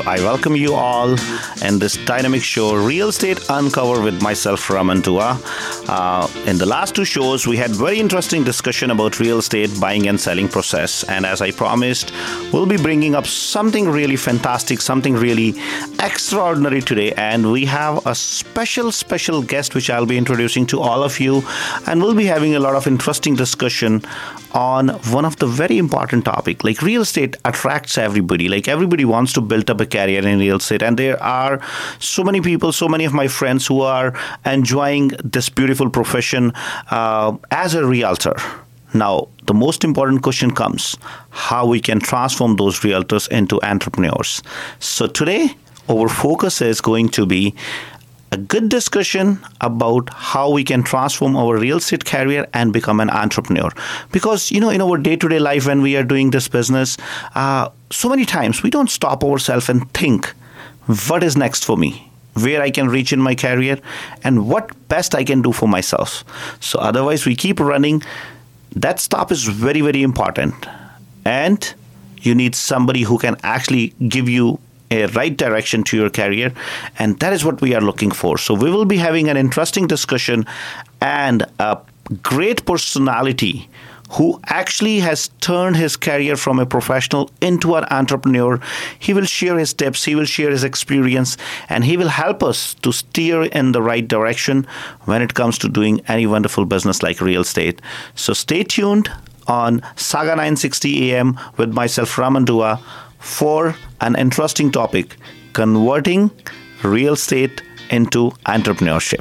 I welcome you all in this dynamic show, Real Estate Uncover with myself, Raman Dua. In the last two shows, we had very interesting discussion about real estate buying and selling process. And as I promised, we'll be bringing up something really fantastic, something really extraordinary today. And we have a special guest, which I'll be introducing to all of you. And we'll be having a lot of interesting discussion on one of the very important topic. Like real estate attracts everybody. Like everybody wants to build up a career in real estate. And there are so many people, so many of my friends who are enjoying this beautiful profession as a realtor. Now, the most important question comes, how we can transform those realtors into entrepreneurs. So today, our focus is going to be a good discussion about how we can transform our real estate career and become an entrepreneur. Because, in our day-to-day life when we are doing this business, so many times we don't stop ourselves and think, what is next for me? Where I can reach in my career and what best I can do for myself. So otherwise we keep running. That stop is very, very important. And you need somebody who can actually give you a right direction to your career, and that is what we are looking for. So we will be having an interesting discussion and a great personality who actually has turned his career from a professional into an entrepreneur. He will share his tips, he will share his experience, and he will help us to steer in the right direction when it comes to doing any wonderful business like real estate. So stay tuned on Saga 960 AM with myself, Raman Dua, for an interesting topic, converting real estate into entrepreneurship.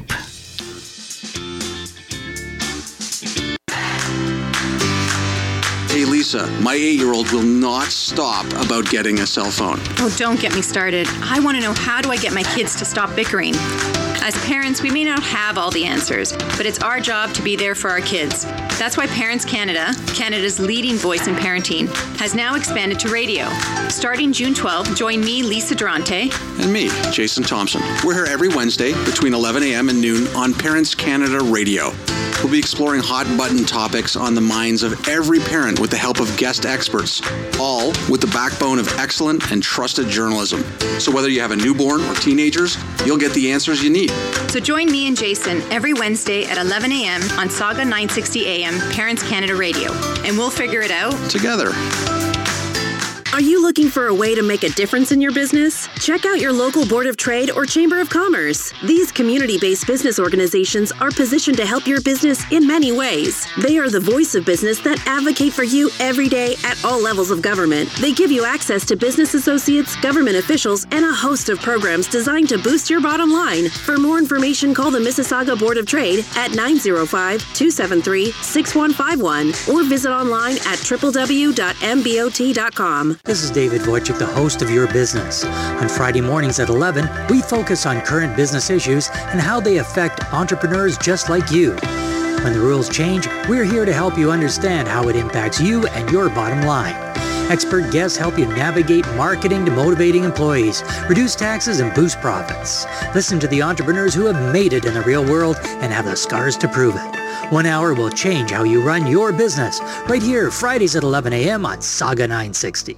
Hey Lisa, my 8-year-old will not stop about getting a cell phone. Oh, don't get me started. I want to know, how do I get my kids to stop bickering? As parents, we may not have all the answers, but it's our job to be there for our kids. That's why Parents Canada, Canada's leading voice in parenting, has now expanded to radio. Starting June 12th, join me, Lisa Durante. And me, Jason Thompson. We're here every Wednesday between 11 a.m. and noon on Parents Canada Radio. We'll be exploring hot-button topics on the minds of every parent with the help of guest experts, all with the backbone of excellent and trusted journalism. So whether you have a newborn or teenagers, you'll get the answers you need. So join me and Jason every Wednesday at 11 a.m. on Saga 960 AM, Parents Canada Radio, and we'll figure it out together. Are you looking for a way to make a difference in your business? Check out your local Board of Trade or Chamber of Commerce. These community-based business organizations are positioned to help your business in many ways. They are the voice of business that advocate for you every day at all levels of government. They give you access to business associates, government officials, and a host of programs designed to boost your bottom line. For more information, call the Mississauga Board of Trade at 905-273-6151 or visit online at www.mbot.com. This is David Wojcik, the host of Your Business. On Friday mornings at 11, we focus on current business issues and how they affect entrepreneurs just like you. When the rules change, we're here to help you understand how it impacts you and your bottom line. Expert guests help you navigate marketing to motivating employees, reduce taxes, and boost profits. Listen to the entrepreneurs who have made it in the real world and have the scars to prove it. 1 hour will change how you run your business. Right here, Fridays at 11 a.m. on Saga 960.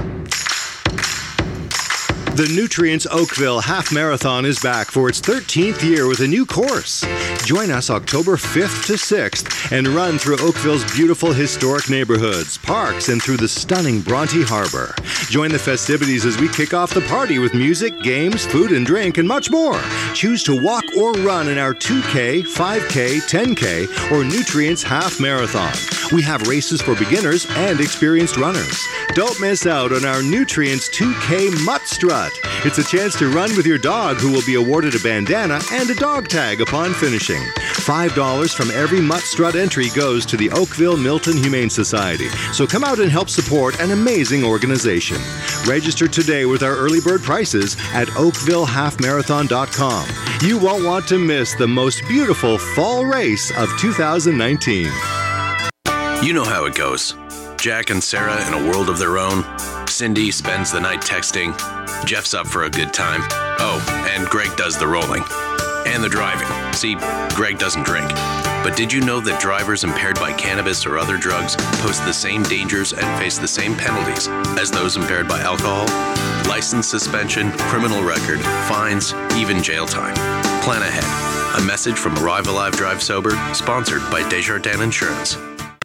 The Nutrients Oakville Half Marathon is back for its 13th year with a new course. Join us October 5th to 6th and run through Oakville's beautiful historic neighborhoods, parks, and through the stunning Bronte Harbor. Join the festivities as we kick off the party with music, games, food and drink, and much more. Choose to walk or run in our 2K, 5K, 10K, or Nutrients Half Marathon. We have races for beginners and experienced runners. Don't miss out on our Nutrients 2K Mutt Strut. It's a chance to run with your dog, who will be awarded a bandana and a dog tag upon finishing. $5 from every Mutt Strut entry goes to the Oakville Milton Humane Society. So come out and help support an amazing organization. Register today with our early bird prices at oakvillehalfmarathon.com. You won't want to miss the most beautiful fall race of 2019. You know how it goes. Jack and Sarah in a world of their own. Cindy spends the night texting. Jeff's up for a good time. Oh, and Greg does the rolling. And the driving. See, Greg doesn't drink. But did you know that drivers impaired by cannabis or other drugs pose the same dangers and face the same penalties as those impaired by alcohol? License suspension, criminal record, fines, even jail time. Plan ahead. A message from Arrive Alive Drive Sober, sponsored by Desjardins Insurance.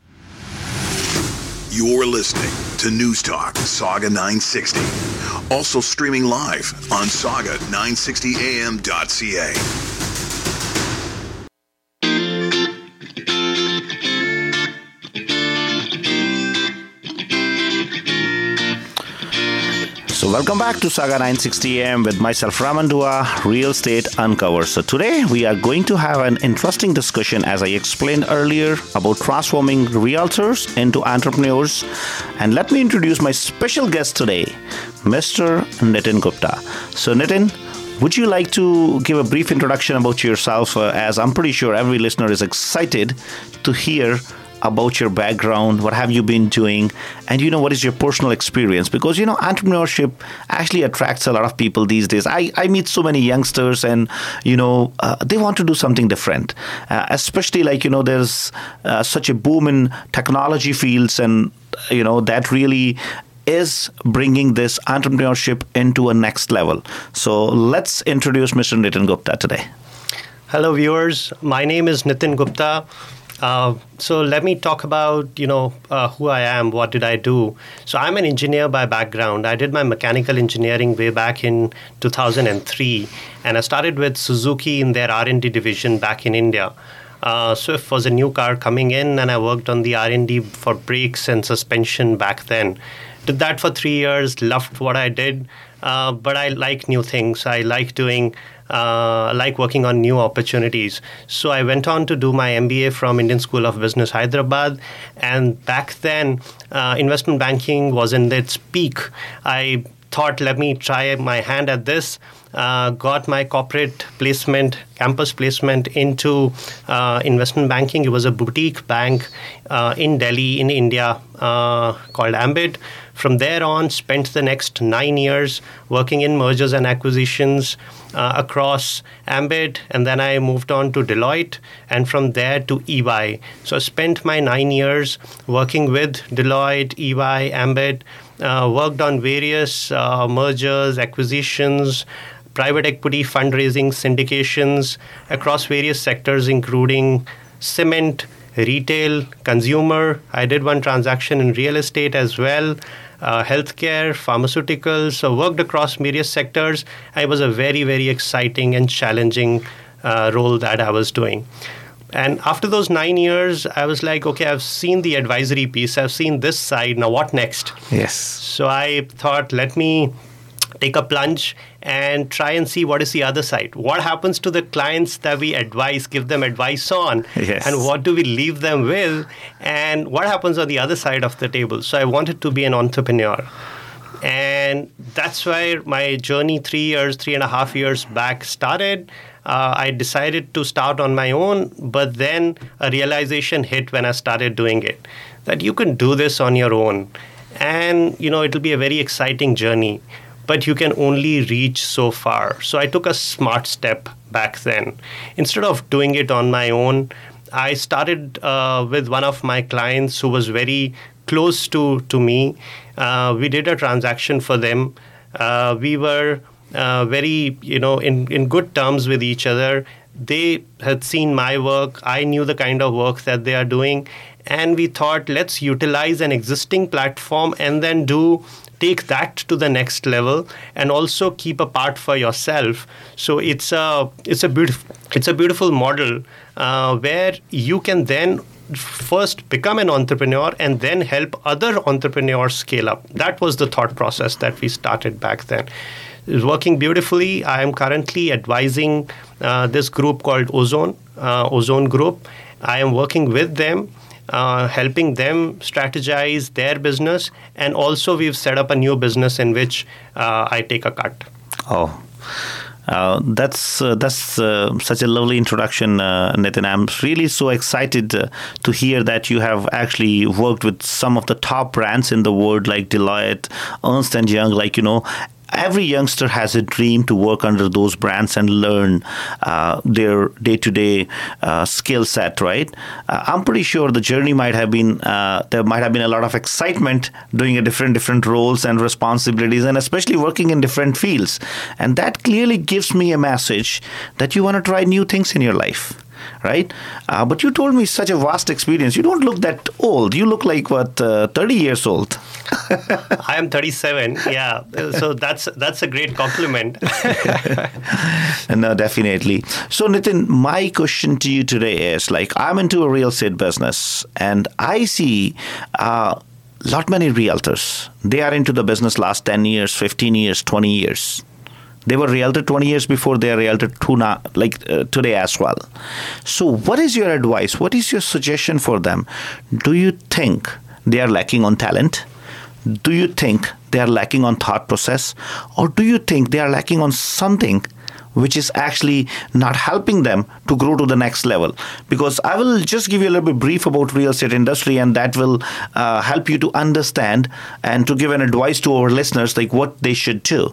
You're listening to News Talk Saga 960. Also streaming live on saga960am.ca. So welcome back to Saga 960 AM with myself, Raman Dua, Real Estate Uncovered. So today we are going to have an interesting discussion, as I explained earlier, about transforming realtors into entrepreneurs. And let me introduce my special guest today, Mr. Nitin Gupta. So Nitin, would you like to give a brief introduction about yourself, as I'm pretty sure every listener is excited to hear about your background, what have you been doing, and what is your personal experience? Because entrepreneurship actually attracts a lot of people these days. I meet so many youngsters, and they want to do something different, especially there's such a boom in technology fields, and that really is bringing this entrepreneurship into a next level. So let's introduce Mr. Nitin Gupta today. Hello viewers, my name is Nitin Gupta. So let me talk about, who I am, what did I do. So I'm an engineer by background. I did my mechanical engineering way back in 2003, and I started with Suzuki in their R&D division back in India. Swift was a new car coming in, and I worked on the R&D for brakes and suspension back then. Did that for 3 years, loved what I did, but I like new things. I like working on new opportunities. So I went on to do my MBA from Indian School of Business, Hyderabad. And back then, investment banking was in its peak. I thought, let me try my hand at this. Got my corporate placement, campus placement into investment banking. It was a boutique bank in Delhi, in India, called Ambit. From there on, spent the next 9 years working in mergers and acquisitions across Ambit, and then I moved on to Deloitte, and from there to EY. So I spent my 9 years working with Deloitte, EY, Ambit, worked on various mergers, acquisitions, private equity fundraising, syndications across various sectors, including cement, retail, consumer. I did one transaction in real estate as well, healthcare, pharmaceuticals. So worked across various sectors. It was a very, very exciting and challenging role that I was doing. And after those 9 years, I was like, okay, I've seen the advisory piece. I've seen this side. Now what next? Yes. So I thought, let me take a plunge and try and see what is the other side. What happens to the clients that we advise, give them advice on, yes, and what do we leave them with, and what happens on the other side of the table. So I wanted to be an entrepreneur. And that's where my journey 3.5 years back started. I decided to start on my own, but then a realization hit when I started doing it, that you can do this on your own. And, it'll be a very exciting journey, but you can only reach so far. So I took a smart step back then. Instead of doing it on my own, I started with one of my clients who was very close to me. We did a transaction for them. We were very, in good terms with each other. They had seen my work. I knew the kind of work that they are doing. And we thought, let's utilize an existing platform and then take that to the next level, and also keep a part for yourself. So it's a beautiful model where you can then first become an entrepreneur and then help other entrepreneurs scale up. That was the thought process that we started back then. It's working beautifully. I am currently advising this group called Ozone Group. I am working with them, helping them strategize their business, and also we've set up a new business in which I take a cut. Oh, that's such a lovely introduction, Nitin. I'm really so excited to hear that you have actually worked with some of the top brands in the world, like Deloitte, Ernst & Young, every youngster has a dream to work under those brands and learn their day-to-day skill set, right? I'm pretty sure the journey might have been, there might have been a lot of excitement doing a different roles and responsibilities, and especially working in different fields. And that clearly gives me a message that you want to try new things in your life. Right? But you told me such a vast experience. You don't look that old. You look like, 30 years old? I am 37, yeah. So that's a great compliment. No, definitely. So, Nitin, my question to you today is, I'm into a real estate business, and I see lot many realtors. They are into the business last 10 years, 15 years, 20 years. They were realtor 20 years before they are realtor today as well. So what is your advice? What is your suggestion for them? Do you think they are lacking on talent? Do you think they are lacking on thought process? Or do you think they are lacking on something which is actually not helping them to grow to the next level? Because I will just give you a little bit brief about real estate industry, and that will help you to understand and to give an advice to our listeners what they should do.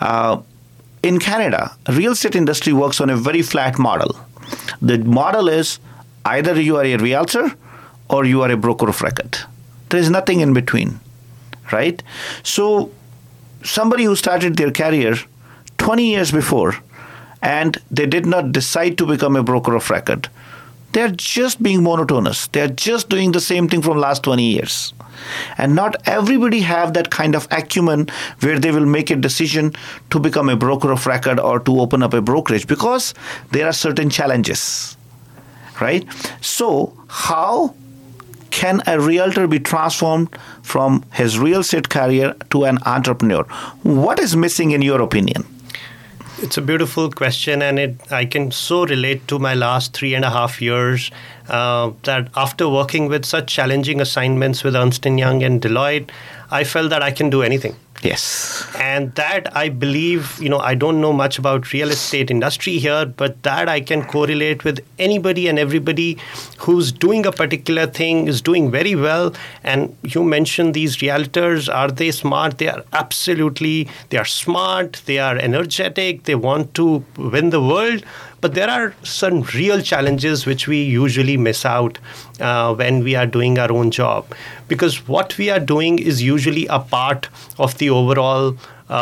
In Canada, real estate industry works on a very flat model. The model is either you are a realtor or you are a broker of record. There is nothing in between, right? So somebody who started their career 20 years before and they did not decide to become a broker of record, they are just being monotonous. They are just doing the same thing from last 20 years. And not everybody have that kind of acumen where they will make a decision to become a broker of record or to open up a brokerage, because there are certain challenges, right? So how can a realtor be transformed from his real estate career to an entrepreneur? What is missing in your opinion? It's a beautiful question, and I can so relate to my last 3.5 years that after working with such challenging assignments with Ernst & Young and Deloitte, I felt that I can do anything. Yes. And that I believe, I don't know much about real estate industry here, but that I can correlate with anybody and everybody who's doing a particular thing, is doing very well. And you mentioned these realtors, are they smart? They are absolutely, they are smart, they are energetic, they want to win the world. But there are some real challenges which we usually miss out when we are doing our own job. Because what we are doing is usually a part of the overall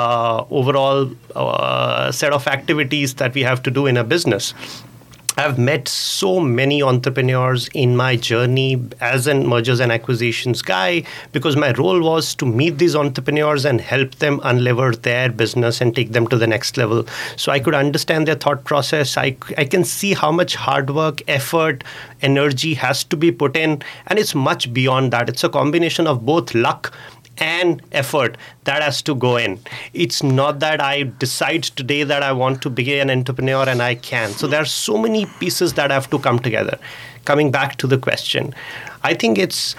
set of activities that we have to do in a business. I've met so many entrepreneurs in my journey as a mergers and acquisitions guy, because my role was to meet these entrepreneurs and help them unlever their business and take them to the next level. So I could understand their thought process. I can see how much hard work, effort, energy has to be put in. And it's much beyond that. It's a combination of both luck and effort that has to go in. It's not that I decide today that I want to be an entrepreneur and I can. So there are so many pieces that have to come together. Coming back to the question, I think it's,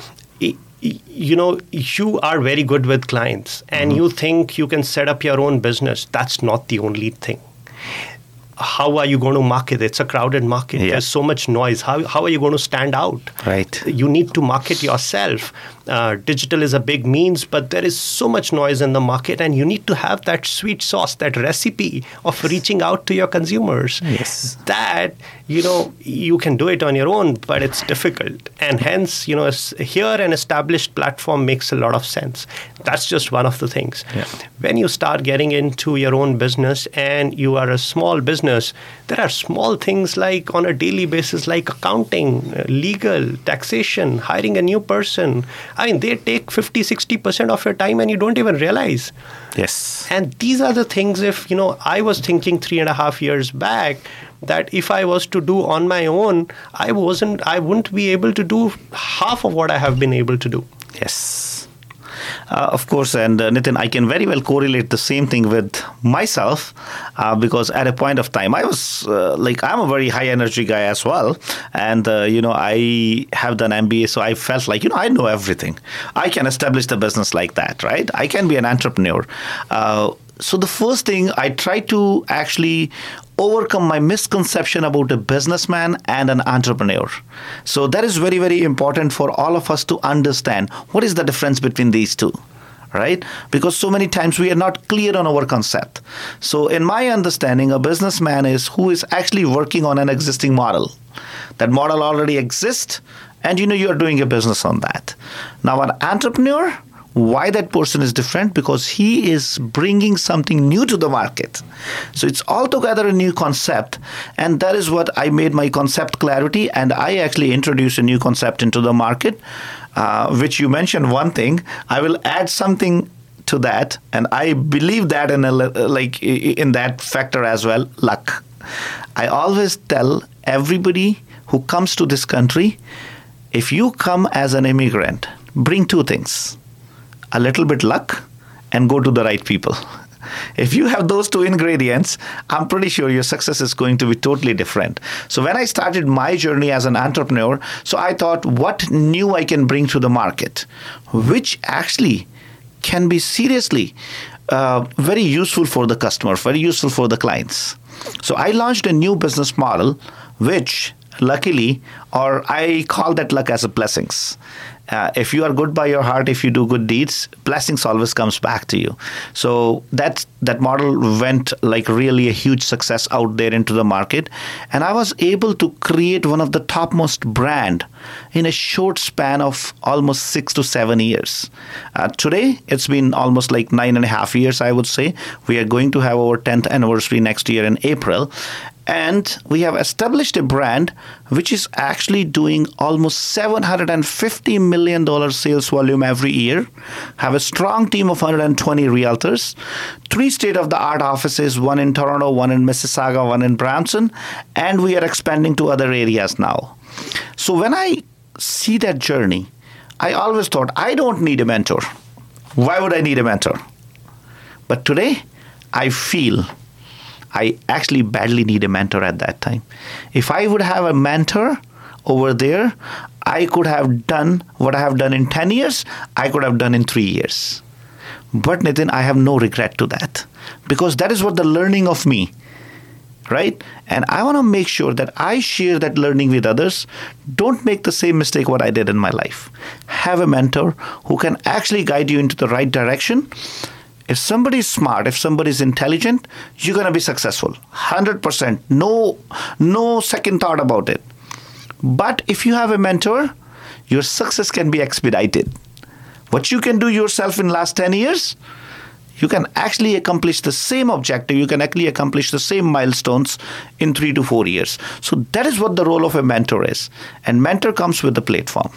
you are very good with clients and you think you can set up your own business. That's not the only thing. How are you going to market? It's a crowded market. Yeah. There's so much noise. How are you going to stand out? Right. You need to market yourself. Digital is a big means, but there is so much noise in the market, and you need to have that sweet sauce, that recipe of reaching out to your consumers. Yes. That, you can do it on your own, but it's difficult. And hence, here an established platform makes a lot of sense. That's just one of the things. Yeah. When you start getting into your own business and you are a small business, there are small things like on a daily basis, like accounting, legal, taxation, hiring a new person. I mean, they take 50-60% of your time and you don't even realize. Yes. And these are the things, if, I was thinking 3.5 years back that if I was to do on my own, I wouldn't be able to do half of what I have been able to do. Yes. Of course, and Nitin, I can very well correlate the same thing with myself because at a point of time, I was I'm a very high energy guy as well. And, I have done MBA, so I felt like, I know everything. I can establish the business like that, right? I can be an entrepreneur. So the first thing, I try to actually overcome my misconception about a businessman and an entrepreneur. So that is very, very important for all of us to understand what is the difference between these two, right? Because so many times we are not clear on our concept. So in my understanding, a businessman is who is actually working on an existing model. That model already exists, and you are doing a business on that. Now, an entrepreneur, why that person is different? Because he is bringing something new to the market. So it's altogether a new concept, and that is what I made my concept clarity, and I actually introduced a new concept into the market, which you mentioned one thing. I will add something to that, and I believe that in that factor as well, luck. I always tell everybody who comes to this country, if you come as an immigrant, bring two things: a little bit luck and go to the right people. If you have those two ingredients, I'm pretty sure your success is going to be totally different. So when I started my journey as an entrepreneur, so I thought, what new I can bring to the market, which actually can be seriously very useful for the customer, very useful for the clients. So I launched a new business model, which luckily, or I call that luck as a blessings. If you are good by your heart, if you do good deeds, blessings always comes back to you. So that model went like really a huge success out there into the market. And I was able to create one of the topmost brand in a short span of almost 6 to 7 years. Today, it's been almost like 9.5 years, I would say. We are going to have our 10th anniversary next year in April. And we have established a brand which is actually doing almost $750 million sales volume every year, have a strong team of 120 realtors, 3 state-of-the-art offices, 1 in Toronto, 1 in Mississauga, 1 in Brampton, and we are expanding to other areas now. So when I see that journey, I always thought, I don't need a mentor. Why would I need a mentor? But today, I feel I actually badly need a mentor at that time. If I would have a mentor over there, I could have done what I have done in 10 years, I could have done in 3 years. But Nitin, I have no regret to that, because that is what the learning of me, right? And I want to make sure that I share that learning with others. Don't make the same mistake what I did in my life. Have a mentor who can actually guide you into the right direction. If somebody is smart, if somebody is intelligent, you're going to be successful. 100%. No second thought about it. But if you have a mentor, your success can be expedited. What you can do yourself in last 10 years, you can actually accomplish the same objective. You can actually accomplish the same milestones in 3 to 4 years. So that is what the role of a mentor is. And mentor comes with a platform.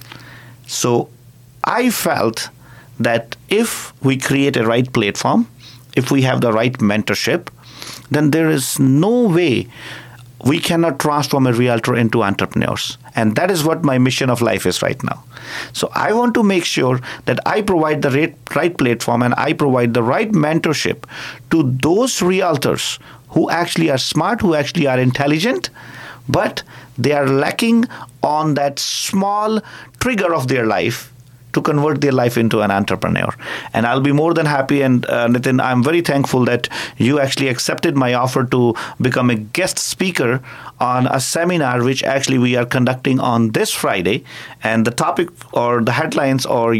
So I felt that if we create a right platform, if we have the right mentorship, then there is no way we cannot transform a realtor into entrepreneurs. And that is what my mission of life is right now. So I want to make sure that I provide the right platform and I provide the right mentorship to those realtors who actually are smart, who actually are intelligent, but they are lacking on that small trigger of their life to convert their life into an entrepreneur. And I'll be more than happy. And Nitin, I'm very thankful that you actually accepted my offer to become a guest speaker on a seminar which actually we are conducting on this Friday. And the topic or the headlines or,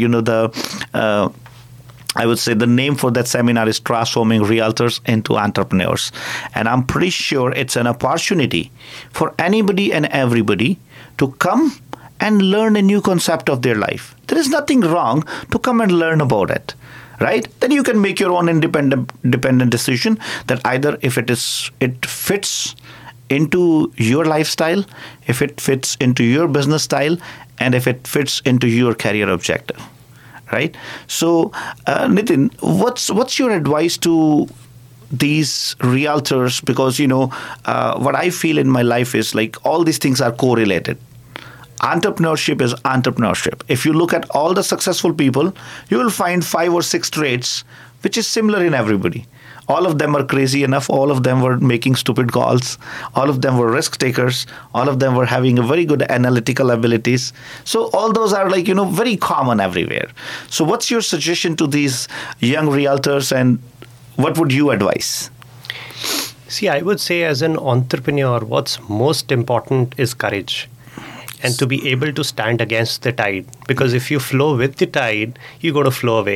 I would say the name for that seminar is Transforming Realtors into Entrepreneurs. And I'm pretty sure it's an opportunity for anybody and everybody to come and learn a new concept of their life. There is nothing wrong to come and learn about it, right? Then you can make your own independent decision that either if it fits into your lifestyle, if it fits into your business style, and if it fits into your career objective, right? So, Nitin, what's your advice to these realtors? Because, what I feel in my life is like all these things are correlated. Entrepreneurship is entrepreneurship. If you look at all the successful people, you will find 5 or 6 traits which is similar in everybody. All of them are crazy enough. All of them were making stupid calls. All of them were risk takers. All of them were having a very good analytical abilities. So all those are very common everywhere. So what's your suggestion to these young realtors and what would you advise? See, I would say as an entrepreneur, what's most important is courage. And to be able to stand against the tide. Because if you flow with the tide, you're going to flow away.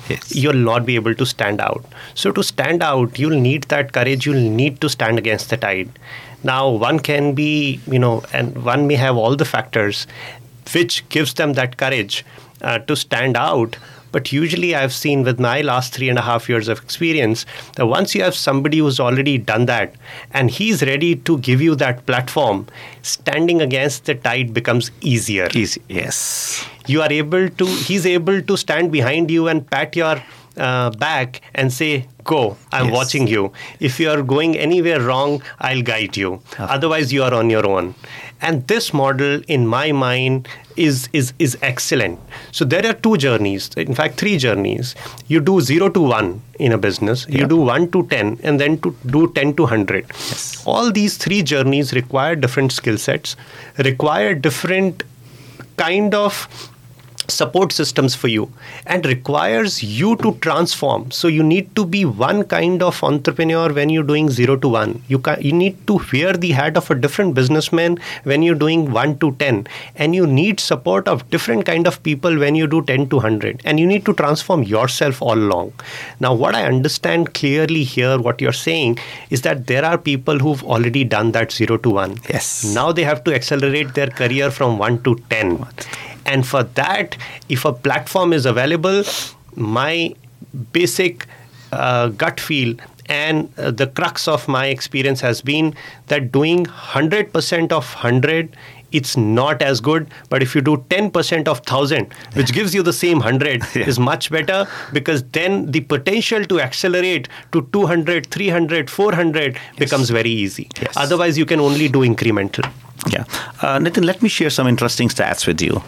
you'll not be able to stand out. So to stand out, you'll need that courage. You'll need to stand against the tide. Now, one can be, and one may have all the factors which gives them that courage to stand out. But usually I've seen with my last 3.5 years of experience that once you have somebody who's already done that and he's ready to give you that platform, standing against the tide becomes easier. Easy, yes. He's able to stand behind you and pat your back and say, go, I'm watching you. If you are going anywhere wrong, I'll guide you. Otherwise, you are on your own. And this model, in my mind, is excellent. So there are 2 journeys, in fact, 3 journeys. You do 0 to 1 in a business, you do 1 to 10, and then to do 10 to 100. Yes. All these 3 journeys require different skill sets, require different kind of support systems for you, and requires you to transform. So you need to be one kind of entrepreneur when you're doing 0 to 1. You need to wear the hat of a different businessman when you're doing 1 to 10. And you need support of different kind of people when you do 10 to 100. And you need to transform yourself all along. Now, what I understand clearly here, what you're saying, is that there are people who've already done that 0 to 1. Yes. Now they have to accelerate their career from 1 to 10. And for that, if a platform is available, my basic gut feel and the crux of my experience has been that doing 100% of 100, it's not as good. But if you do 10% of 1,000, which gives you the same 100, is much better, because then the potential to accelerate to 200, 300, 400 becomes very easy. Yes. Otherwise, you can only do incremental. Yeah. Nitin, let me share some interesting stats with you.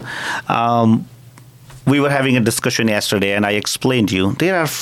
We were having a discussion yesterday, and I explained to you there are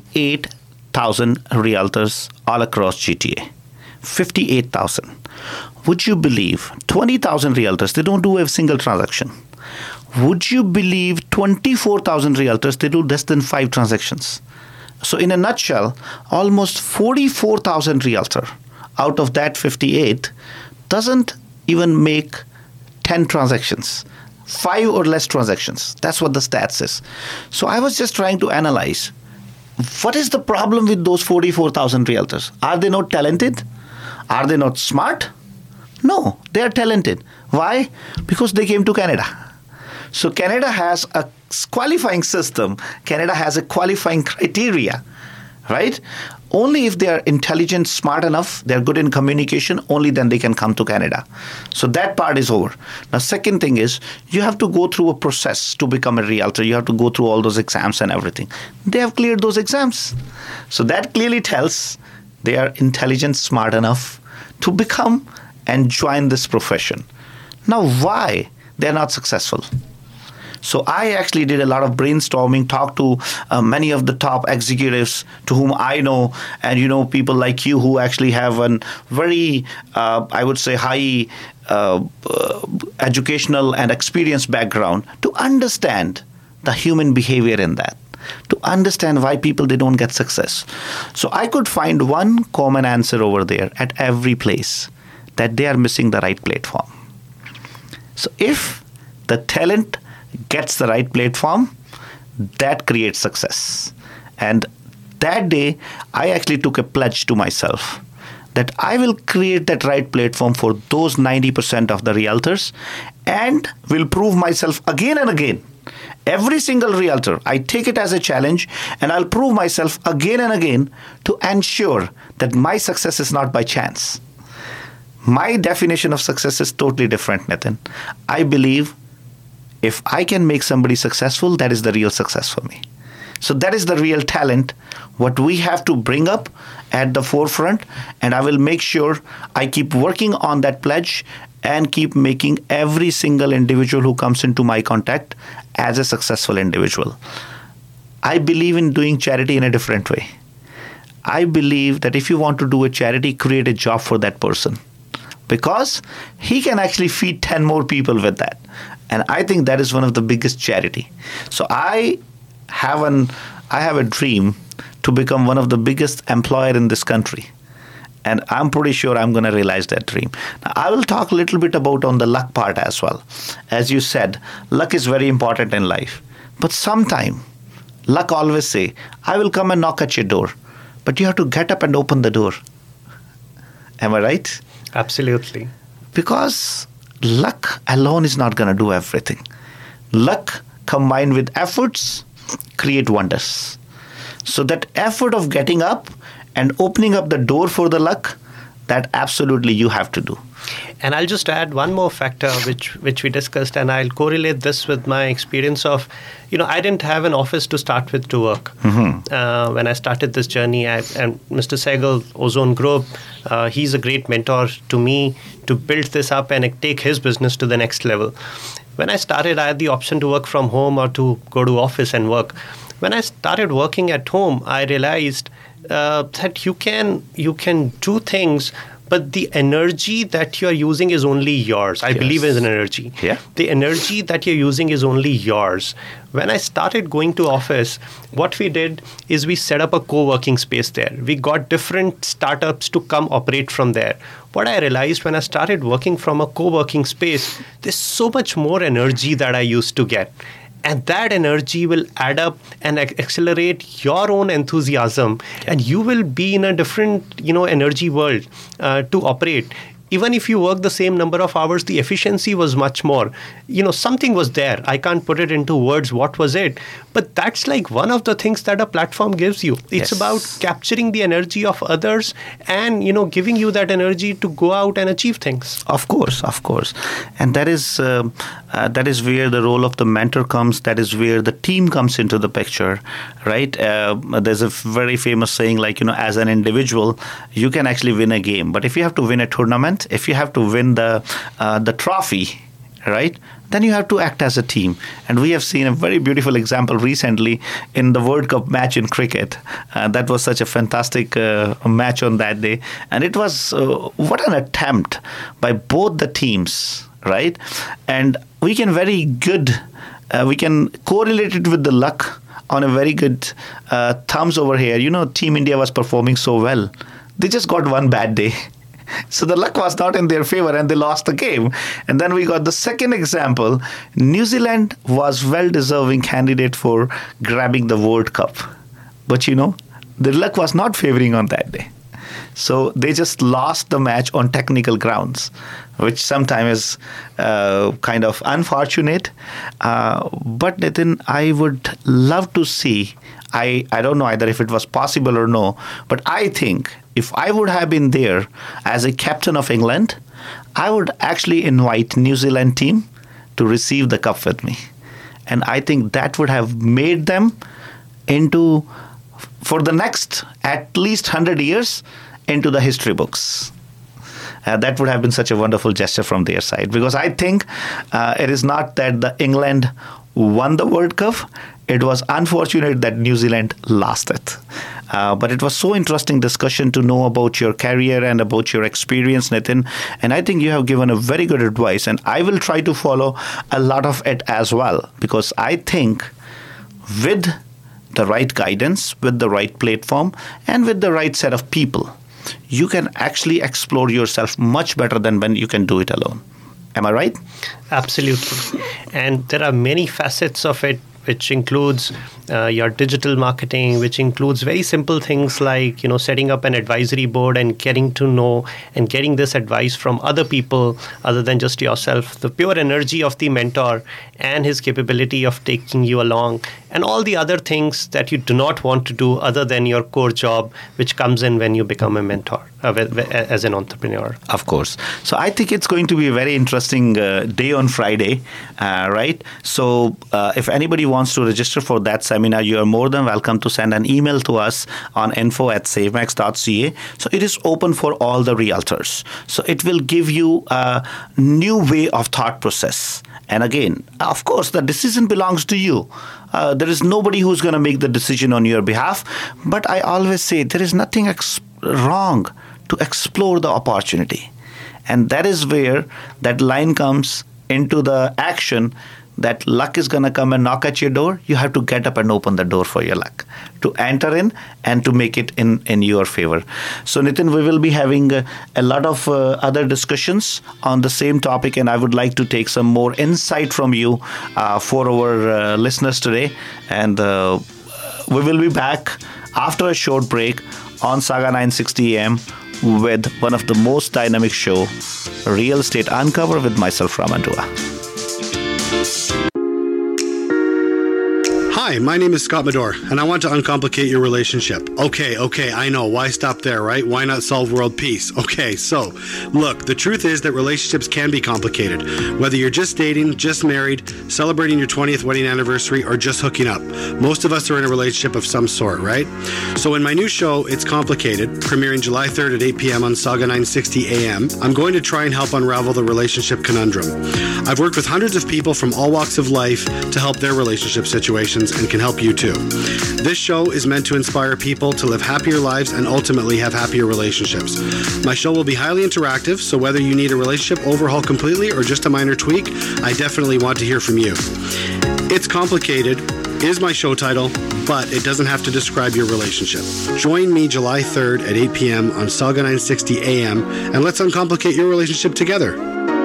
58,000 realtors all across GTA. 58,000. Would you believe 20,000 realtors, they don't do a single transaction? Would you believe 24,000 realtors, they do less than 5 transactions? So in a nutshell, almost 44,000 realtor out of that 58 doesn't even make 10 transactions, 5 or less transactions. That's what the stat says. So I was just trying to analyze, what is the problem with those 44,000 realtors? Are they not talented? Are they not smart? No, they are talented. Why? Because they came to Canada. So Canada has a qualifying system. Canada has a qualifying criteria, right? Only if they are intelligent, smart enough, they're good in communication, only then they can come to Canada. So that part is over. Now, second thing is, you have to go through a process to become a realtor. You have to go through all those exams and everything. They have cleared those exams. So that clearly tells they are intelligent, smart enough to become and join this profession. Now, why they're not successful? So I actually did a lot of brainstorming, talked to many of the top executives to whom I know, and people like you who actually have a very, I would say, high educational and experience background to understand the human behavior in that, to understand why people, they don't get success. So I could find one common answer over there at every place, that they are missing the right platform. So if the talent gets the right platform, that creates success. And that day, I actually took a pledge to myself that I will create that right platform for those 90% of the realtors and will prove myself again and again. Every single realtor, I take it as a challenge, and I'll prove myself again and again to ensure that my success is not by chance. My definition of success is totally different, Nitin. I believe if I can make somebody successful, that is the real success for me. So that is the real talent, what we have to bring up at the forefront, and I will make sure I keep working on that pledge and keep making every single individual who comes into my contact as a successful individual. I believe in doing charity in a different way. I believe that if you want to do a charity, create a job for that person, because he can actually feed 10 more people with that. And I think that is one of the biggest charity. So I have a dream to become one of the biggest employer in this country. And I'm pretty sure I'm going to realize that dream. Now, I will talk a little bit about on the luck part as well. As you said, luck is very important in life. But sometimes luck always say, I will come and knock at your door. But you have to get up and open the door. Am I right? Absolutely. Because luck alone is not going to do everything. Luck combined with efforts create wonders. So that effort of getting up and opening up the door for the luck, that absolutely you have to do. And I'll just add one more factor which we discussed, and I'll correlate this with my experience of, I didn't have an office to start with to work. When I started this journey, and Mr. Sehgal, Ozone Group, he's a great mentor to me to build this up and take his business to the next level. When I started, I had the option to work from home or to go to office and work. When I started working at home, I realized that you can do things, but the energy that you're using is only yours. I believe is an energy. Yeah. The energy that you're using is only yours. When I started going to office, what we did is we set up a co-working space there. We got different startups to come operate from there. What I realized when I started working from a co-working space, there's so much more energy that I used to get. And that energy will add up and accelerate your own enthusiasm. And you will be in a different, energy world to operate. Even if you work the same number of hours, the efficiency was much more. Something was there. I can't put it into words what was it. But that's like one of the things that a platform gives you. It's about capturing the energy of others and, giving you that energy to go out and achieve things. Of course. And that is where the role of the mentor comes. That is where the team comes into the picture, right? There's a very famous saying as an individual, you can actually win a game. But if you have to win a tournament, if you have to win the trophy, right, then you have to act as a team. And we have seen a very beautiful example recently in the World Cup match in cricket. That was such a fantastic match on that day. And it was what an attempt by both the teams, right? And we can we can correlate it with the luck on a very good thumbs over here. Team India was performing so well. They just got one bad day. So the luck was not in their favor and they lost the game. And then we got the second example. New Zealand was well-deserving candidate for grabbing the World Cup. But the luck was not favoring on that day. So they just lost the match on technical grounds, which sometimes is kind of unfortunate. But Nitin, I would love to see, I don't know either if it was possible or no, but I think if I would have been there as a captain of England, I would actually invite New Zealand team to receive the cup with me. And I think that would have made them into, for the next at least 100 years, into the history books. That would have been such a wonderful gesture from their side, because I think it is not that the England won the World Cup. It was unfortunate that New Zealand lost it. But it was so interesting discussion to know about your career and about your experience, Nitin. And I think you have given a very good advice. And I will try to follow a lot of it as well, because I think with the right guidance, with the right platform, and with the right set of people, you can actually explore yourself much better than when you can do it alone. Am I right? Absolutely. And there are many facets of it, which includes your digital marketing, which includes very simple things like, setting up an advisory board and getting to know and getting this advice from other people other than just yourself. The pure energy of the mentor and his capability of taking you along, and all the other things that you do not want to do other than your core job, which comes in when you become a mentor as an entrepreneur. Of course. So I think it's going to be a very interesting day on Friday, right? So if anybody wants to register for that seminar, you are more than welcome to send an email to us on info@savemax.ca. So it is open for all the realtors. So it will give you a new way of thought process. And again, of course, the decision belongs to you. There is nobody who's going to make the decision on your behalf. But I always say there is nothing wrong to explore the opportunity. And that is where that line comes into the action, that luck is going to come and knock at your door. You have to get up and open the door for your luck, to enter in and to make it in your favor. So Nitin, we will be having a lot of other discussions on the same topic, and I would like to take some more insight from you for our listeners today. And we will be back after a short break on Saga 960 AM with one of the most dynamic show, Real Estate Uncover, with myself, Raman Dua. Hi, my name is Scott Medor, and I want to uncomplicate your relationship. Okay, I know. Why stop there, right? Why not solve world peace? Okay, so, look, the truth is that relationships can be complicated. Whether you're just dating, just married, celebrating your 20th wedding anniversary, or just hooking up. Most of us are in a relationship of some sort, right? So in my new show, It's Complicated, premiering July 3rd at 8 p.m. on Saga 960 AM, I'm going to try and help unravel the relationship conundrum. I've worked with hundreds of people from all walks of life to help their relationship situations, and can help you too. This show is meant to inspire people to live happier lives and ultimately have happier relationships. My show will be highly interactive, so whether you need a relationship overhaul completely or just a minor tweak, I definitely want to hear from you. It's Complicated is my show title, but it doesn't have to describe your relationship. Join me July 3rd at 8 p.m. on Saga 960 AM, and let's uncomplicate your relationship together.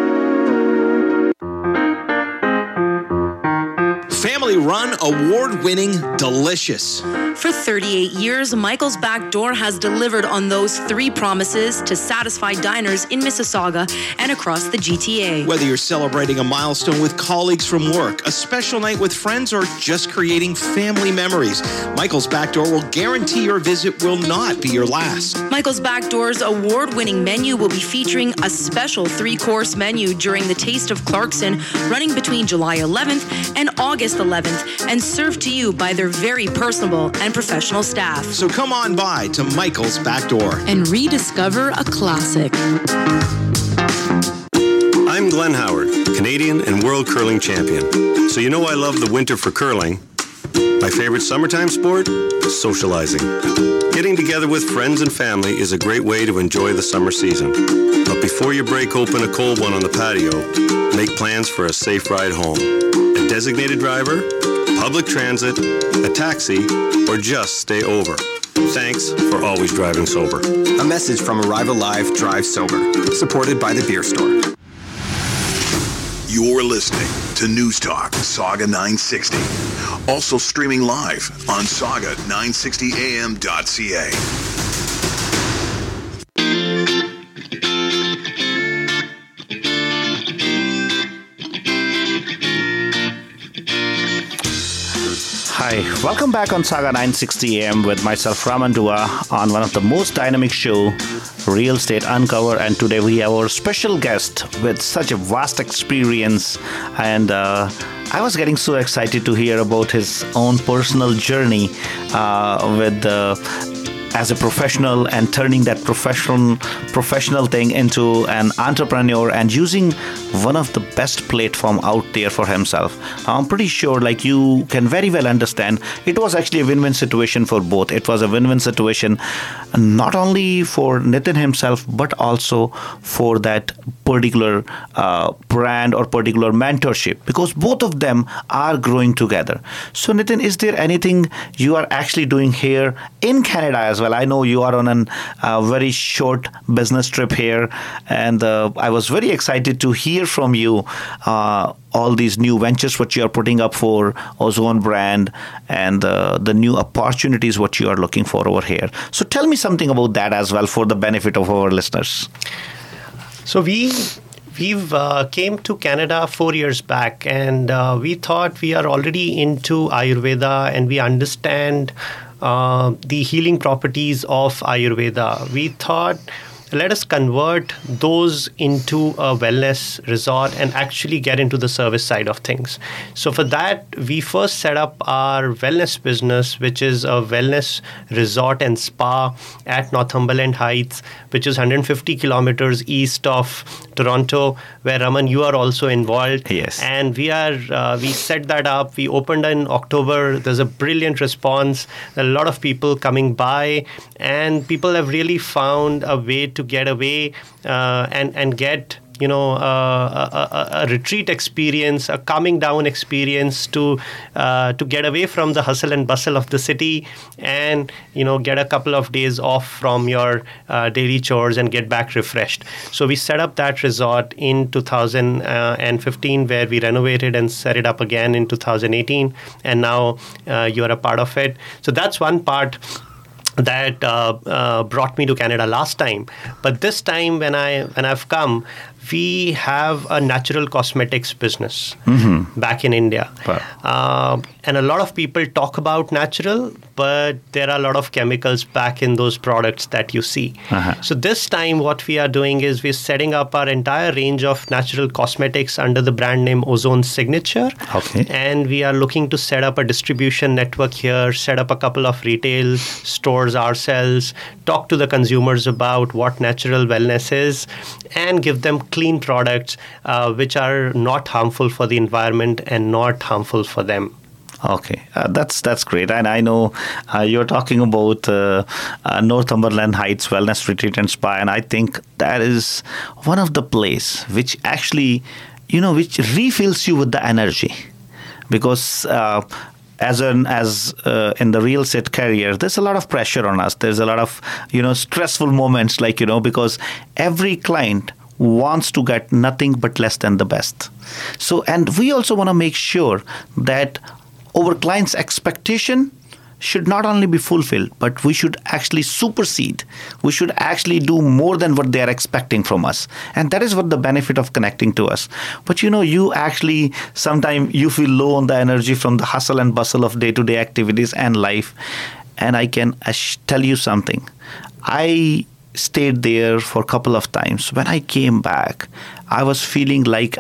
Family-run, award-winning, delicious. For 38 years, Michael's Back Door has delivered on those three promises to satisfy diners in Mississauga and across the GTA. Whether you're celebrating a milestone with colleagues from work, a special night with friends, or just creating family memories, Michael's Back Door will guarantee your visit will not be your last. Michael's Back Door's award-winning menu will be featuring a special 3-course menu during the Taste of Clarkson, running between July 11th and August 11th, and served to you by their very personable and professional staff. So come on by to Michael's Back Door and rediscover a classic. I'm Glenn Howard, Canadian and world curling champion. So you know I love the winter for curling. My favorite summertime sport? Socializing. Getting together with friends and family is a great way to enjoy the summer season. But before you break open a cold one on the patio, make plans for a safe ride home. A designated driver, public transit, a taxi, or just stay over. Thanks for always driving sober. A message from Arrival Live Drive Sober, supported by the Beer Store. You're listening to News Talk Saga 960. Also streaming live on saga960am.ca. Hi, welcome back on Saga 960 AM with myself, Raman Dua, on one of the most dynamic show, Real Estate Uncover, and today we have our special guest with such a vast experience, and I was getting so excited to hear about his own personal journey as a professional and turning that professional thing into an entrepreneur and using one of the best platform out there for himself. I'm pretty sure like you can very well understand it was actually a win-win situation for both. It was a win-win situation not only for Nitin himself but also for that particular brand or particular mentorship, because both of them are growing together. So Nitin, is there anything you are actually doing here in Canada as well? I know you are on a very short business trip here, and I was very excited to hear from you all these new ventures what you are putting up for Ozone brand and the new opportunities what you are looking for over here. So tell me something about that as well for the benefit of our listeners. So we've came to Canada 4 years back, and we thought we are already into Ayurveda and we understand the healing properties of Ayurveda. We thought, let us convert those into a wellness resort and actually get into the service side of things. So for that, we first set up our wellness business, which is a wellness resort and spa at Northumberland Heights, which is 150 kilometers east of Toronto, where Raman, you are also involved. Yes. And we set that up. We opened in October. There's a brilliant response. A lot of people coming by, and people have really found a way to get away and get a retreat experience, a calming down experience to get away from the hustle and bustle of the city and, get a couple of days off from your daily chores and get back refreshed. So we set up that resort in 2015, where we renovated and set it up again in 2018, and now you are a part of it. So that's one part that brought me to Canada last time. But this time when I've come, we have a natural cosmetics business back in India. Wow. And a lot of people talk about natural, but there are a lot of chemicals back in those products that you see. So this time what we are doing is we're setting up our entire range of natural cosmetics under the brand name Ozone Signature. Okay. And we are looking to set up a distribution network here, set up a couple of retail stores ourselves, talk to the consumers about what natural wellness is, and give them clean products which are not harmful for the environment and not harmful for them. Okay, that's great. And I know you're talking about Northumberland Heights Wellness Retreat and Spa, and I think that is one of the place which actually, which refills you with the energy, because as in the real estate career, there's a lot of pressure on us. There's a lot of stressful moments, because every client wants to get nothing but less than the best. So, and we also want to make sure that our client's expectation should not only be fulfilled, but we should actually supersede. We should actually do more than what they are expecting from us. And that is what the benefit of connecting to us. But you actually, sometimes you feel low on the energy from the hustle and bustle of day-to-day activities and life. And I can tell you something. I stayed there for a couple of times. When I came back, I was feeling like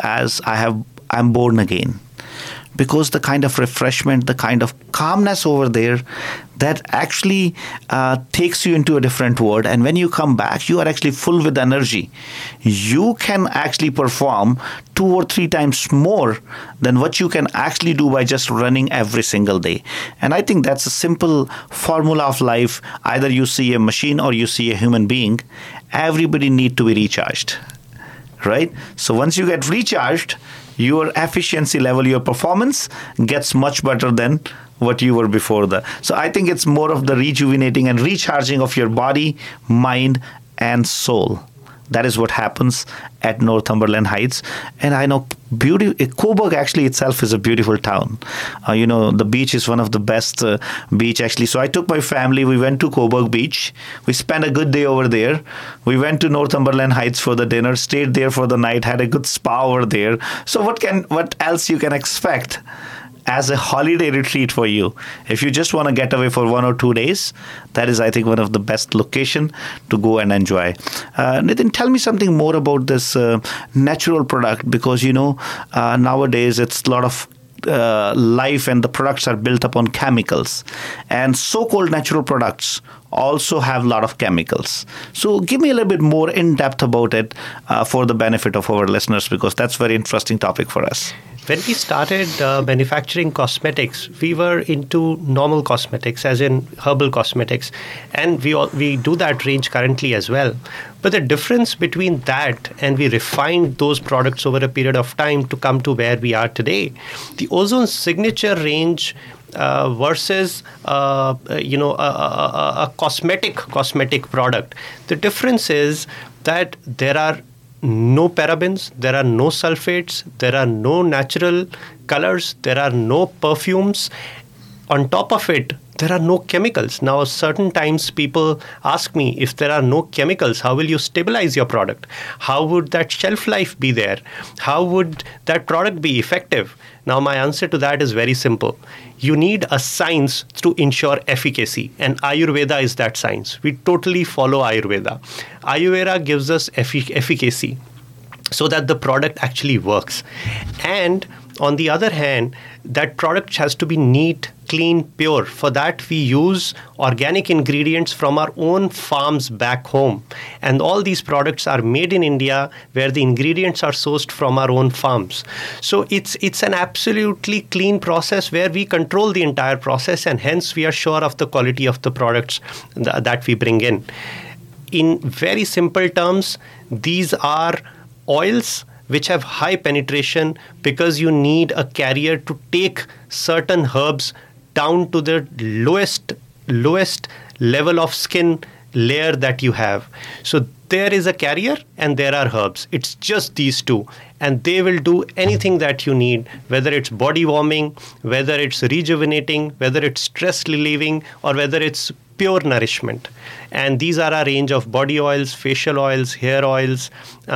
I'm born again. Because the kind of refreshment, the kind of calmness over there, that actually takes you into a different world. And when you come back, you are actually full with energy. You can actually perform 2 or 3 times more than what you can actually do by just running every single day. And I think that's a simple formula of life. Either you see a machine or you see a human being. Everybody needs to be recharged, right? So once you get recharged, your efficiency level, your performance gets much better than what you were before that. So I think it's more of the rejuvenating and recharging of your body, mind, and soul. That is what happens at Northumberland Heights. And I know Coburg actually itself is a beautiful town. The beach is one of the best beach actually. So I took my family. We went to Coburg Beach. We spent a good day over there. We went to Northumberland Heights for the dinner, stayed there for the night, had a good spa over there. So what else you can expect as a holiday retreat for you? If you just want to get away for 1 or 2 days, that is, I think, one of the best location to go and enjoy. Nitin, tell me something more about this natural product, because, nowadays it's a lot of life and the products are built upon chemicals. And so-called natural products also have a lot of chemicals. So give me a little bit more in depth about it for the benefit of our listeners, because that's a very interesting topic for us. When we started manufacturing cosmetics, we were into normal cosmetics, as in herbal cosmetics. And we do that range currently as well. But the difference between that and we refined those products over a period of time to come to where we are today, the Ozone Signature range versus a cosmetic product. The difference is that there are no parabens, there are no sulfates, there are no natural colors, there are no perfumes. On top of it, there are no chemicals. Now, certain times people ask me, if there are no chemicals, how will you stabilize your product? How would that shelf life be there? How would that product be effective? Now, my answer to that is very simple. You need a science to ensure efficacy, and Ayurveda is that science. We totally follow Ayurveda. Ayurveda gives us efficacy so that the product actually works. And on the other hand, that product has to be neat, clean, pure. For that, we use organic ingredients from our own farms back home. And all these products are made in India, where the ingredients are sourced from our own farms. So it's an absolutely clean process where we control the entire process, and hence we are sure of the quality of the products that we bring in. In very simple terms, these are oils which have high penetration because you need a carrier to take certain herbs down to the lowest level of skin layer that you have. So there is a carrier and there are herbs. It's just these two. And they will do anything that you need, whether it's body warming, whether it's rejuvenating, whether it's stress relieving, or whether it's pure nourishment. And these are our range of body oils, facial oils, hair oils,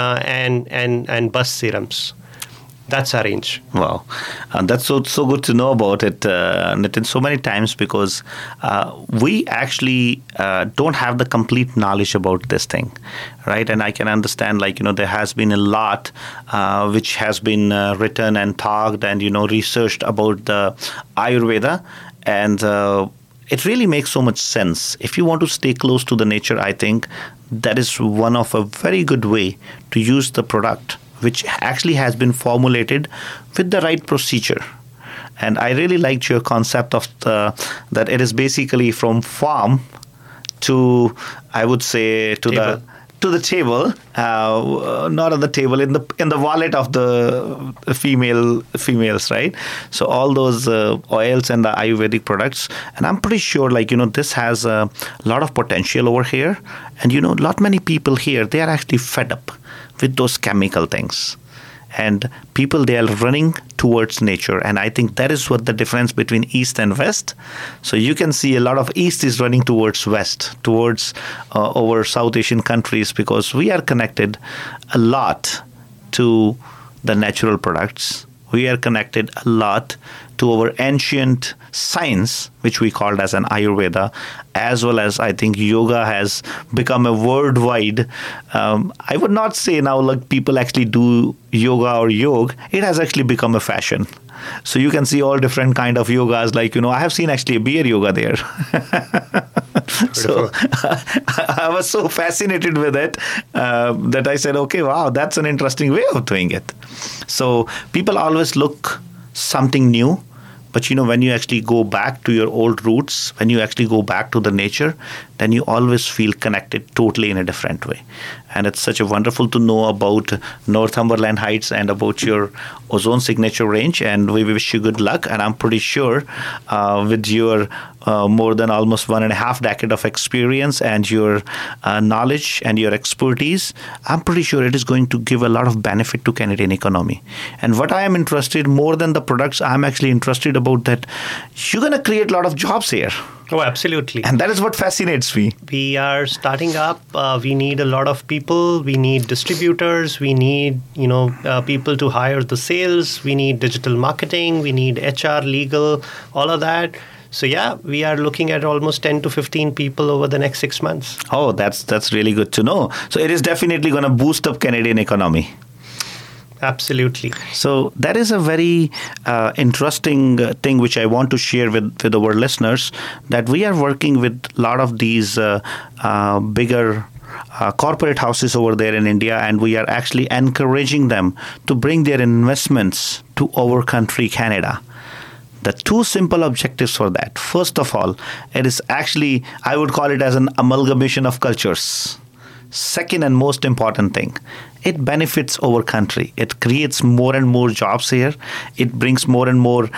and bust serums. That's our range. Wow. That's so good to know about it, Nitin, so many times, because we actually don't have the complete knowledge about this thing, right? And I can understand, there has been a lot which has been written and talked and, researched about the Ayurveda. And it really makes so much sense. If you want to stay close to the nature, I think that is one of a very good way to use the product, which actually has been formulated with the right procedure. And I really liked your concept of that it is basically from farm to, I would say, to the table, not on the table, in the wallet of the females, right? So all those oils and the Ayurvedic products, and I'm pretty sure, this has a lot of potential over here. And lot many people here, they are actually fed up with those chemical things. And people, they are running towards nature. And I think that is what the difference between East and West. So you can see a lot of East is running towards West, towards our South Asian countries, because we are connected a lot to the natural products. We are connected a lot to our ancient science, which we called as an Ayurveda, as well as I think yoga has become a worldwide. I would not say now people actually do yoga or yoga. It has actually become a fashion. So you can see all different kind of yogas. I have seen actually a beer yoga there. So I was so fascinated with it that I said, okay, wow, that's an interesting way of doing it. So people always look something new. But, when you actually go back to your old roots, when you actually go back to the nature, then you always feel connected totally in a different way. And it's such a wonderful to know about Northumberland Heights and about your ozone signature range. And we wish you good luck. And I'm pretty sure with your more than almost 1.5 decade of experience and your knowledge and your expertise, I'm pretty sure it is going to give a lot of benefit to Canadian economy. And what I am interested more than the products, I'm actually interested about that you're going to create a lot of jobs here. Oh, absolutely. And that is what fascinates me. We are starting up. We need a lot of people. We need distributors. We need, people to hire the sales. We need digital marketing. We need HR, legal, all of that. So, yeah, we are looking at almost 10 to 15 people over the next 6 months. Oh, that's really good to know. So it is definitely going to boost up Canadian economy. Absolutely. So that is a very interesting thing which I want to share with our listeners, that we are working with a lot of these bigger corporate houses over there in India, and we are actually encouraging them to bring their investments to our country, Canada. The two simple objectives for that. First of all, it is actually, I would call it as an amalgamation of cultures. Second and most important thing, it benefits our country. It creates more and more jobs here. It brings more and more,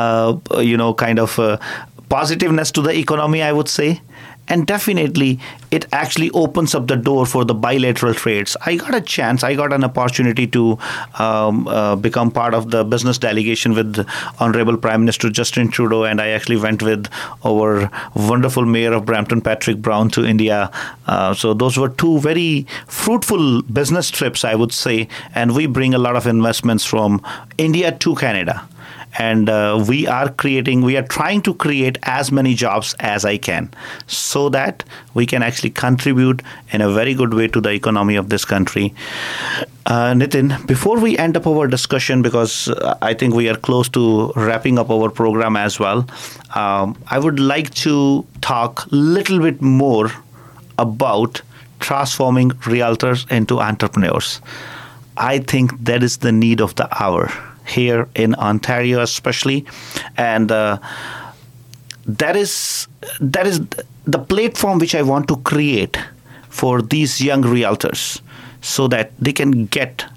positiveness to the economy, I would say. And definitely, it actually opens up the door for the bilateral trades. I got an opportunity to become part of the business delegation with Honorable Prime Minister Justin Trudeau, and I actually went with our wonderful Mayor of Brampton, Patrick Brown, to India. So those were two very fruitful business trips, I would say, and we bring a lot of investments from India to Canada. And we are trying to create as many jobs as I can, so that we can actually contribute in a very good way to the economy of this country. Nitin, before we end up our discussion, because I think we are close to wrapping up our program as well, I would like to talk a little bit more about transforming realtors into entrepreneurs. I think that is the need of the hour here in Ontario especially, and that is the platform which I want to create for these young realtors, so that they can get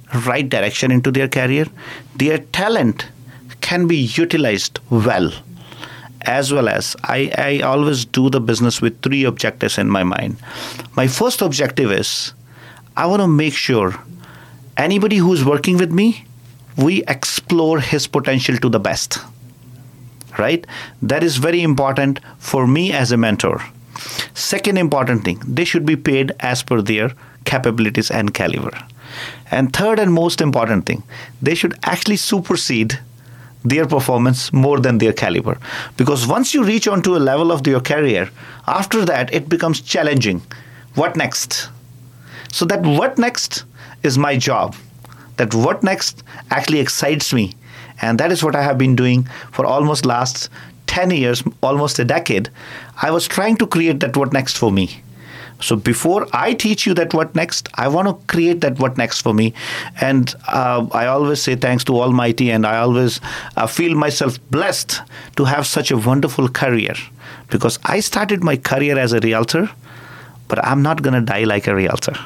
right direction into their career, their talent can be utilized well. As well as I always do the business with 3 objectives in my mind. My first objective is I want to make sure anybody who's working with me, we explore his potential to the best. Right? That is very important for me as a mentor. Second important thing, they should be paid as per their capabilities and caliber. And third and most important thing, they should actually supersede their performance more than their caliber. Because once you reach onto a level of your career, after that it becomes challenging. What next? So that what next is my job. That what next actually excites me. And that is what I have been doing for almost last 10 years, almost a decade. I was trying to create that what next for me. So before I teach you that what next, I want to create that what next for me. And I always say thanks to Almighty, and I always feel myself blessed to have such a wonderful career. Because I started my career as a realtor, but I'm not going to die like a realtor.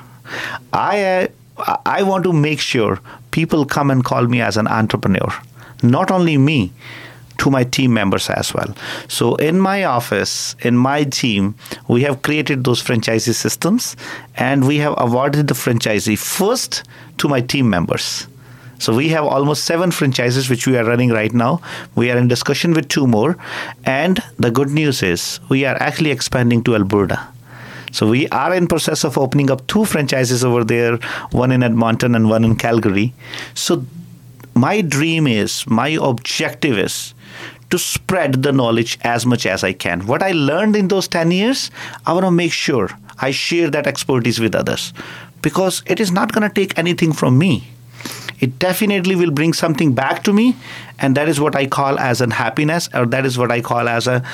I want to make sure people come and call me as an entrepreneur. Not only me, to my team members as well. So in my office, in my team, we have created those franchisee systems, and we have awarded the franchisee first to my team members. So we have almost 7 franchises which we are running right now. We are in discussion with 2 more. And the good news is we are actually expanding to Alberta. So we are in process of opening up 2 franchises over there, one in Edmonton and one in Calgary. So my dream is, my objective is to spread the knowledge as much as I can. What I learned in those 10 years, I want to make sure I share that expertise with others, because it is not going to take anything from me. It definitely will bring something back to me, and that is what I call as an happiness, or that is what I call as a,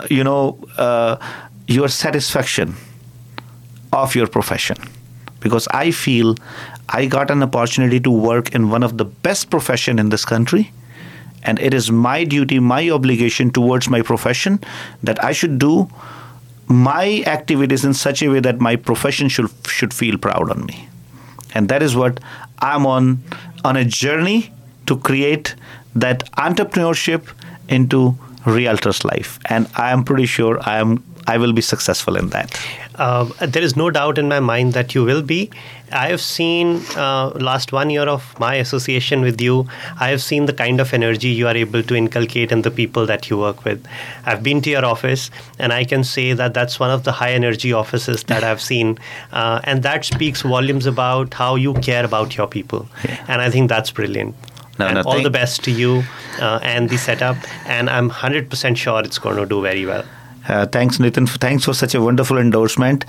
your satisfaction of your profession. Because I feel I got an opportunity to work in one of the best profession in this country, and it is my duty, my obligation towards my profession that I should do my activities in such a way that my profession should feel proud on me. And that is what I'm on a journey to create that entrepreneurship into realtor's life. And I am pretty sure I will be successful in that. There is no doubt in my mind that you will be. I have seen last 1 year of my association with you, I have seen the kind of energy you are able to inculcate in the people that you work with. I've been to your office, and I can say that that's one of the high energy offices that I've seen. And that speaks volumes about how you care about your people. Yeah. And I think that's brilliant. All the best to you and the setup. And I'm 100% sure it's going to do very well. Thanks, Nitin. Thanks for such a wonderful endorsement.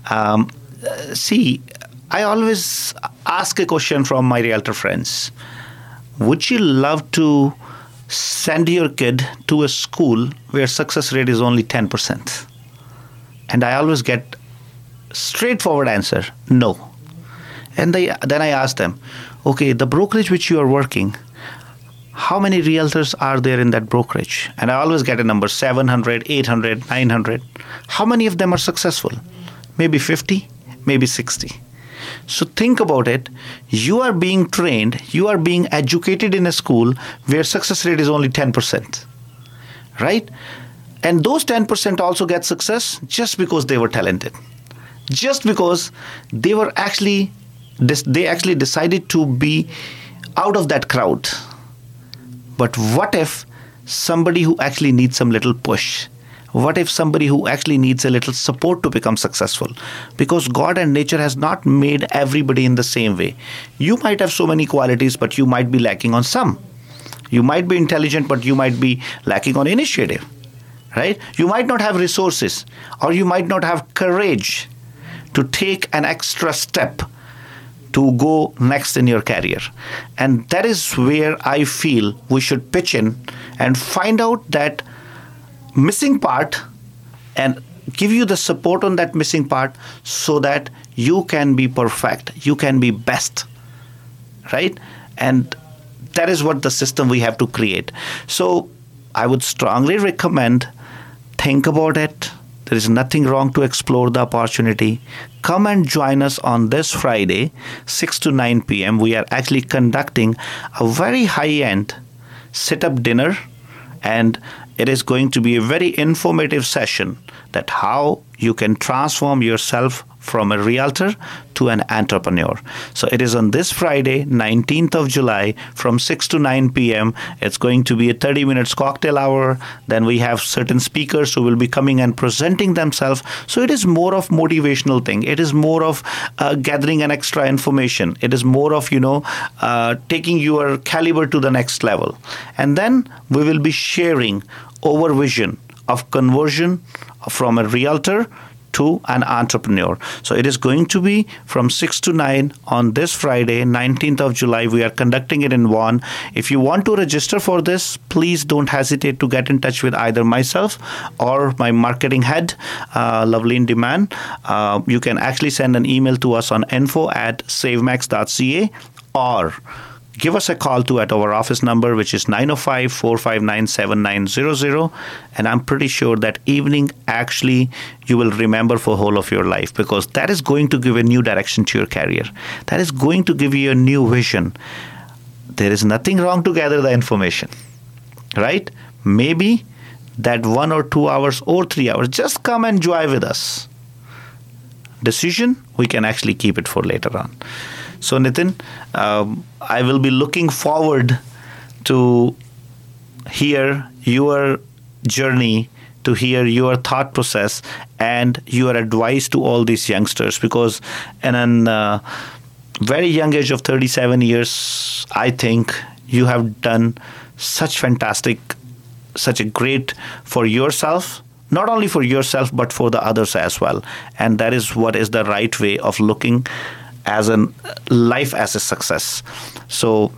See, I always ask a question from my realtor friends. Would you love to send your kid to a school where success rate is only 10%? And I always get straightforward answer, no. And then I ask them, okay, the brokerage which you are working, how many realtors are there in that brokerage? And I always get a number, 700, 800, 900. How many of them are successful? Maybe 50, maybe 60. So think about it. You are being trained, you are being educated in a school where success rate is only 10%, right? And those 10% also get success just because they were talented. Just because they actually decided to be out of that crowd. But what if somebody who actually needs some little push? What if somebody who actually needs a little support to become successful? Because God and nature has not made everybody in the same way. You might have so many qualities, but you might be lacking on some. You might be intelligent, but you might be lacking on initiative, right? You might not have resources, or you might not have courage to take an extra step to go next in your career. And that is where I feel we should pitch in and find out that missing part and give you the support on that missing part so that you can be perfect, you can be best, right? And that is what the system we have to create. So I would strongly recommend, think about it, There is nothing wrong to explore the opportunity. Come and join us on this Friday, 6 to 9 p.m. We are actually conducting a very high-end sit-up dinner, and it is going to be a very informative session that how you can transform yourself from a realtor to an entrepreneur. So it is on this Friday, 19th of July, from 6 to 9 p.m. It's going to be a 30 minutes cocktail hour. Then we have certain speakers who will be coming and presenting themselves. So it is more of motivational thing. It is more of gathering an extra information. It is more of, taking your caliber to the next level. And then we will be sharing our vision of conversion from a realtor to an entrepreneur. So it is going to be from 6 to 9 on this Friday, 19th of July. We are conducting it in Vaughan. If you want to register for this, please don't hesitate to get in touch with either myself or my marketing head, Lovely in Demand. You can actually send an email to us on info@savemax.ca or give us a call at our office number, which is 905-459-7900. And I'm pretty sure that evening actually you will remember for whole of your life, because that is going to give a new direction to your career. That is going to give you a new vision. There is nothing wrong to gather the information, right? Maybe that 1 or 2 hours or 3 hours, just come and join with us. Decision, we can actually keep it for later on. So Nitin, I will be looking forward to hear your journey, to hear your thought process and your advice to all these youngsters, because in a very young age of 37 years, I think you have done such a great for yourself, not only for yourself, but for the others as well. And that is what is the right way of looking as a life as a success. So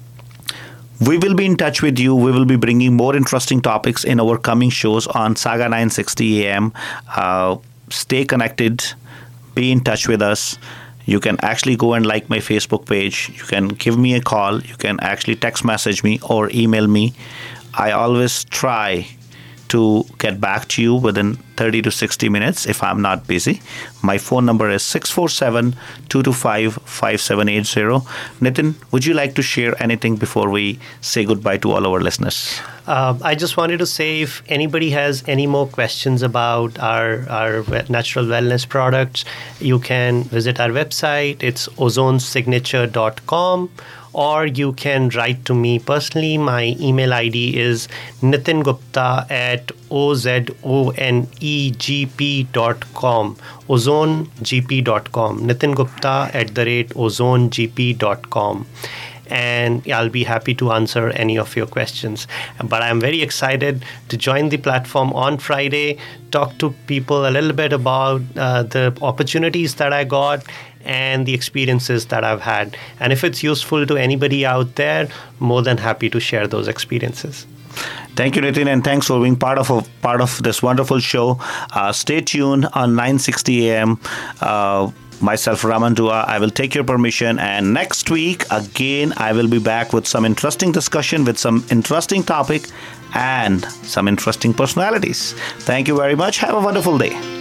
we will be in touch with you. We will be bringing more interesting topics in our coming shows on Saga 960 AM. Stay connected. Be in touch with us. You can actually go and like my Facebook page. You can give me a call. You can actually text message me or email me. I always try to get back to you within 30 to 60 minutes if I'm not busy. My phone number is 647-225-5780. Nitin, would you like to share anything before we say goodbye to all our listeners? I just wanted to say, if anybody has any more questions about our natural wellness products, you can visit our website. It's ozonesignature.com. Or you can write to me personally. My email ID is nitingupta@ozonegp.com. ozonegp.com. nitingupta@ozonegp.com. And I'll be happy to answer any of your questions. But I'm very excited to join the platform on Friday, talk to people a little bit about the opportunities that I got and the experiences that I've had. And if it's useful to anybody out there, more than happy to share those experiences. Thank you, Nitin, and thanks for being part of this wonderful show. Stay tuned on 960 AM. Myself, Raman Dua, I will take your permission, and next week, again, I will be back with some interesting discussion, with some interesting topic, and some interesting personalities. Thank you very much. Have a wonderful day.